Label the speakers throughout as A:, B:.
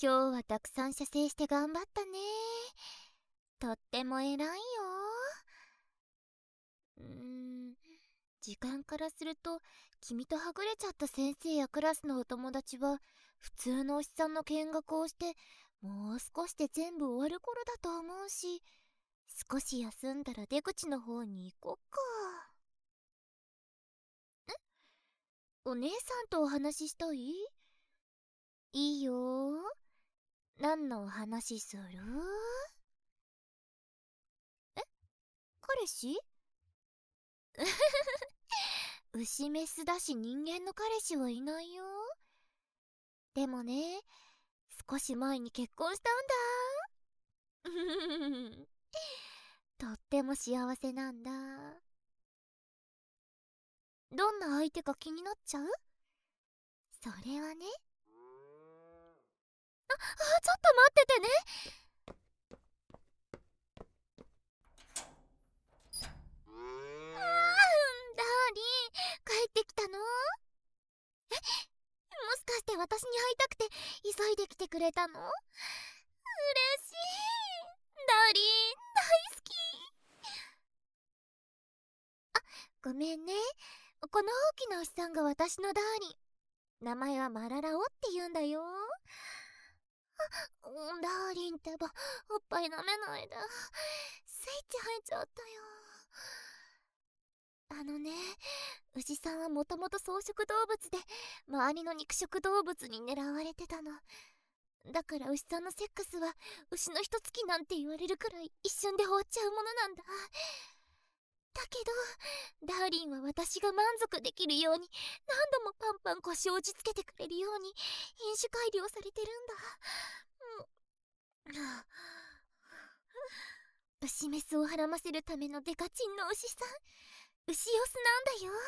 A: 今日はたくさん射精して頑張ったね。とっても偉いよ。時間からすると、君とはぐれちゃった先生やクラスのお友達は普通のお師さんの見学をして、もう少しで全部終わる頃だと思うし、少し休んだら出口の方に行こっか。お姉さんとお話ししたい？いいよ。何のお話する？彼氏？牛メスだし人間の彼氏はいないよ。でもね、少し前に結婚したんだ。とっても幸せなんだ。どんな相手か気になっちゃう？それはね。ちょっと待っててね。ダーリン、帰ってきたの？もしかして私に会いたくて急いで来てくれたの？嬉しい。ダーリン、大好き。ごめんね。この大きな牛さんが私のダーリン。名前はマララオって言うんだよ。ダーリンってば、おっぱい舐めないで。スイッチ入っちゃったよ。牛さんはもともと草食動物で、周りの肉食動物に狙われてたの。だから牛さんのセックスは牛の一突きなんて言われるくらい一瞬で終わっちゃうものなんだ。だけどダーリンは私が満足できるように何度もパンパン腰を打ちつけてくれるように品種改良されてるんだ。牛メスをはらませるためのデカチンの牛さん、牛オスなんだよ。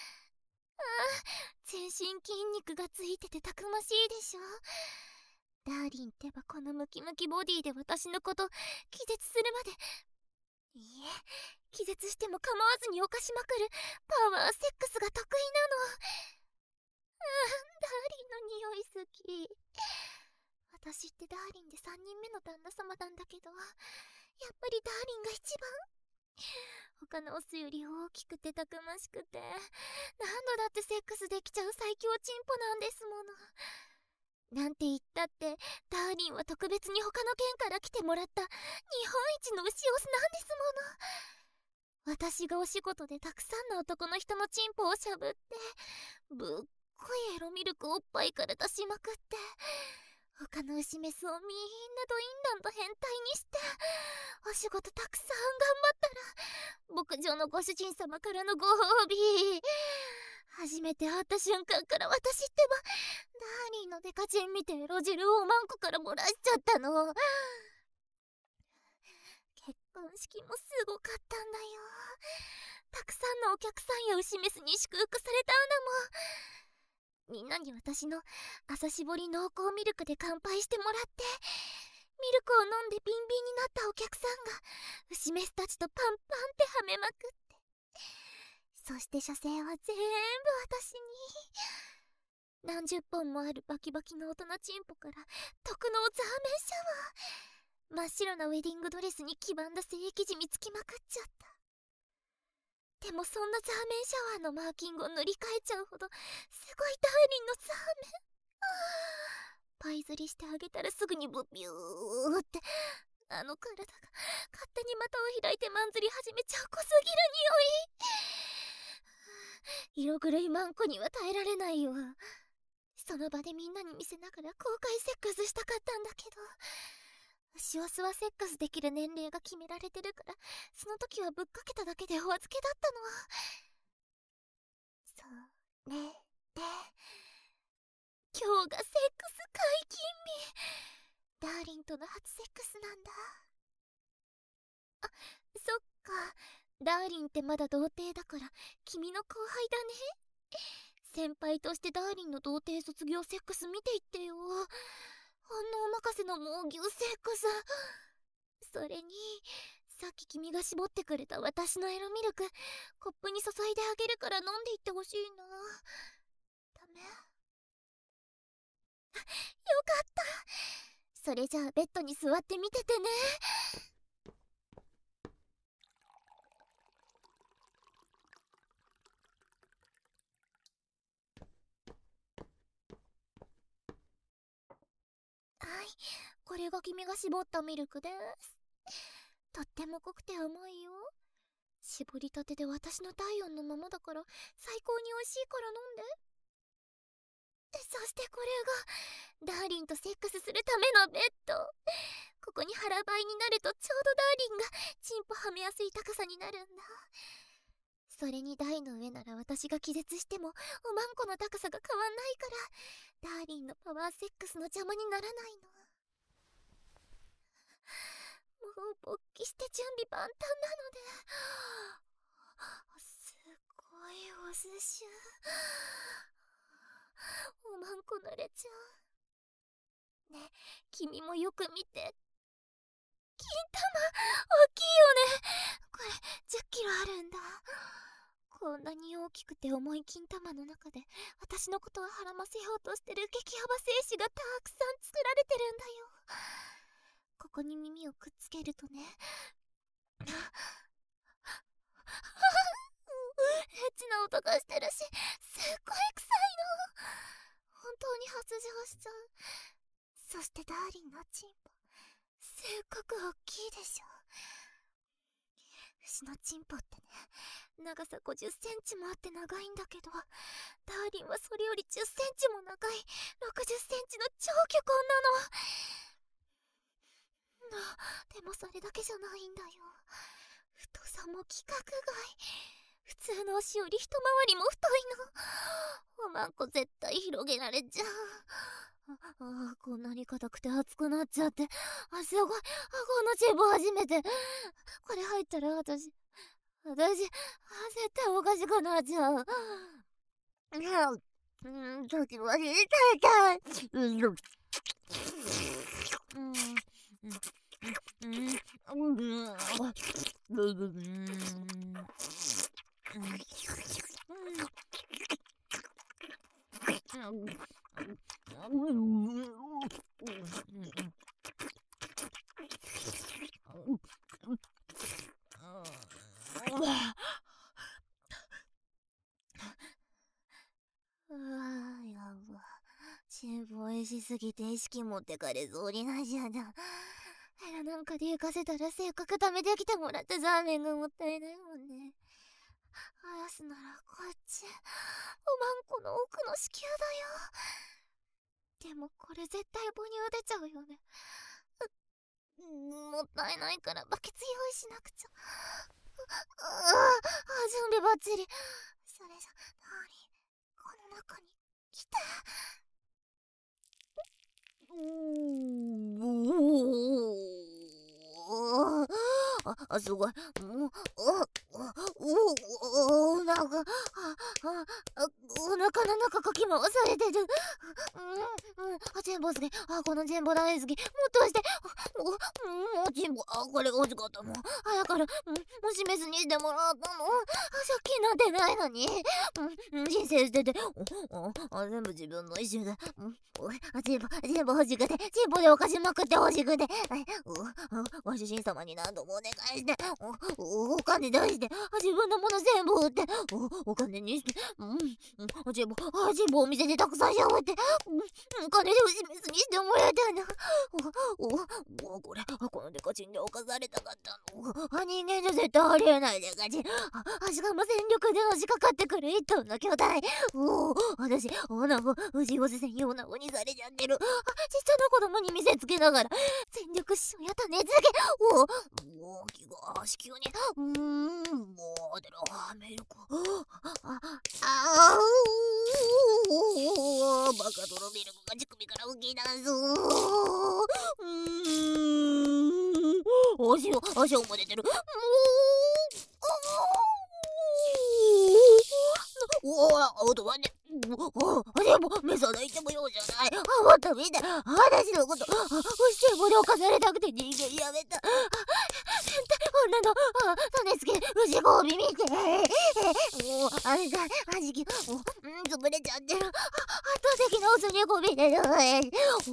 A: 全身筋肉がついててたくましいでしょ。ダーリンってばこのムキムキボディで私のこと気絶するまで、いいえ、気絶しても構わずに犯しまくるパワーセックスが得意なの。ダーリンの匂い好き。私ってダーリンで3人目の旦那様なんだけど、やっぱりダーリンが一番。他のオスより大きくてたくましくて、何度だってセックスできちゃう最強チンポなんですもの。なんて言ったってダーリンは特別に他の県から来てもらった日本一の牛オスなんですもの。私がお仕事でたくさんの男の人のチンポをしゃぶって、ぶっごいエロミルクおっぱいから出しまくって、他の牛メスをみんなドインランド変態にして、お仕事たくさん頑張ったら牧場のご主人様からのご褒美。初めて会った瞬間から私ってばダーリンのデカチン見てエロ汁をマンコから漏らしちゃったの。結婚式もすごかったんだよ。たくさんのお客さんや牛メスに祝福されたんだもん。みんなに私の朝搾り濃厚ミルクで乾杯してもらって、ミルクを飲んでビンビンになったお客さんが牛メスたちとパンパンってはめまくって、そして射精は全部私に。何十本もあるバキバキの大人チンポから特納ザーメンシャワー、真っ白なウェディングドレスに黄ばんだ精液地につきまくっちゃった。でもそんなザーメンシャワーのマーキングを塗り替えちゃうほどすごいダーリンのザーメン。パイ釣りしてあげたらすぐにブビューって、あの体が勝手に股を開いてマン釣り始めちゃう濃すぎる匂い。色狂いマンコには耐えられないよ。その場でみんなに見せながら公開セックスしたかったんだけど、牛オスはセックスできる年齢が決められてるから、その時はぶっかけただけでお預けだったの。それで今日がセックス解禁日。ダーリンとの初セックスなんだ。そっか、ダーリンってまだ童貞だから君の後輩だね。先輩としてダーリンの童貞卒業セックス見ていってよ。本能任せの猛牛セックス。それにさっき君が絞ってくれた私のエロミルクコップに注いであげるから飲んでいってほしいな。ダメ？よかった。 それじゃあベッドに座って見ててね。はい、これが君が絞ったミルクです。とっても濃くて甘いよ。絞りたてで私の体温のままだから最高に美味しいから飲んで。そしてこれがダーリンとセックスするためのベッド。ここに腹ばいになるとちょうどダーリンがチンポはめやすい高さになるんだ。それに台の上なら私が気絶してもおまんこの高さが変わんないからダーリンのパワーセックスの邪魔にならないの。もう勃起して準備万端なので、すごいお寿司。おまんこ濡れちゃう。ね、君もよく見て。金玉大きいよね。これ10キロあるんだ。こんなに大きくて重い金玉の中で私のことをはらませようとしてる激ヤバ精子がたくさん作られてるんだよ。ここに耳をくっつけるとね、エッチな音がしてるし、すっごい臭いの。本当に発情しちゃう。そしてダーリンのチンポ、すっごく大きいでしょ。牛のチンポってね、長さ50センチもあって長いんだけど、ダーリンはそれより10センチも長い60センチの超巨根なの。でもそれだけじゃないんだよ。太さも規格外。普通の牛より一回りも太いの。おまんこ絶対広げられちゃう。こんなに硬くて熱くなっちゃって。すごい。このチンポ初めて。これ入ったら私絶対おかしくなっちゃう。時は痛い。やば。チンポ美味しすぎて意識持ってかれそうになっちゃった。なんかで行かせたらせっかく貯めてきてもらったザーメンがもったいないもんね。あやすならこっち。おまんこの奥の子宮だよ。でもこれ絶対母乳出ちゃうよね。もったいないからバケツ用意しなくちゃ。準備バッチリ。それじゃダーリン、この中に来て。すごい。なんか、お腹の中かき回されてる。チンポ好き。このチンポ大好き。もっとして。チンポ、これが欲しかったの。だから、もしメスにしてもらったの。借金なんてないのに。人生捨てて。全部自分の意思で。チンポ欲しくて。チンポでお菓子まくって欲しくて。ご主人様に何度もお願いして。お金出して。自分のもの全部売って。お金にして。チンポお店でたくさんしゃべって。金で牛メスにしてもらいたいな。このデカチンで犯されたかったの。人間じゃ絶対ありえないデカチン。しかも全力でのしかかってくる一頭の巨体。私、牛を専用な子にされちゃってる。ちっちゃな子供に見せつけながら、全力師匠や種付け。気が子宮に。でろ、メルコ。バカ泥ミルクが乳首から浮き出す。足をも出てる。音はね。でも、目覚いてもようじゃない。もっと見て。私のこと、牛チンポで犯されたくて人間やめた。 女の種付け牛交尾見て、もうあれだ、味気潰れちゃってる。圧倒的なオスにこびてる。鼻水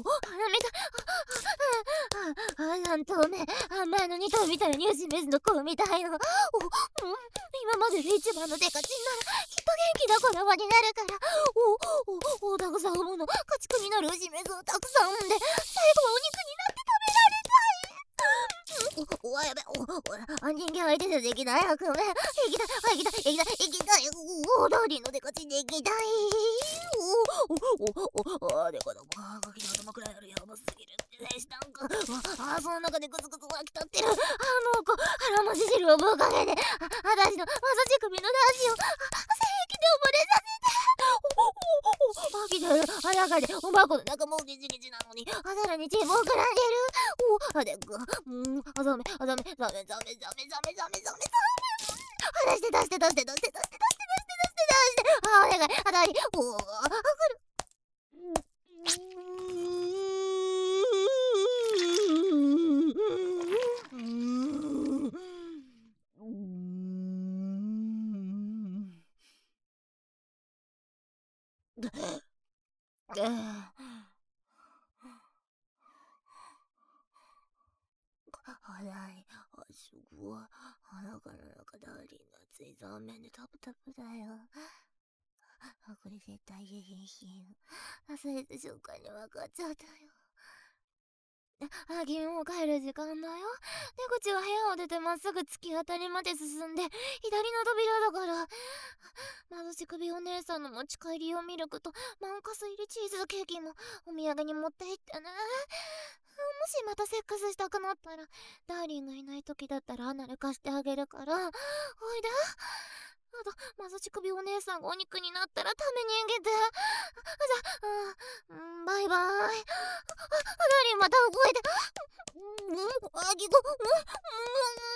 A: なんとめ前の2頭みたいな乳歯メスの子みたいな。今までで一番のデカチンならきっと元気な子供になるから。たくさん産むの家畜になる牛メスをたくさん産んで、最後はお肉になって食べられたい。やべ、人間相手でできない。ごめん。行きたい。ダーリンのデカチンで行きたい。デカだ。ガキの頭くらいある。やばすぎるってね。なんか、その中でグツグツ湧き立ってる。あの子、腹持ち汁をぶっかけて、私のまさし首のダシを、精液で溺れさせて。来てる。中でおばこの中もうギチギチなのに、さらに血も膨らんでる。でく、ザメ。出して。お願い、あたり。来る。すごい。腹からダーリンの熱いザーメンでタプタプだよ。これ絶対下品。朝れた瞬間に分かっちゃったよ。君もう帰る時間だよ。出口は部屋を出てまっすぐ突き当たりまで進んで、左の扉だから。貧し首お姉さんの持ち帰り用ミルクとマンカス入りチーズケーキもお土産に持って行ってね。もしまたセックスしたくなったら、ダーリンがいない時だったらアナル貸してあげるから、おいで。あと、貧し首お姉さんがお肉になったら食べにあげて。じゃあ、バイバイ。ダーリンまた動いて。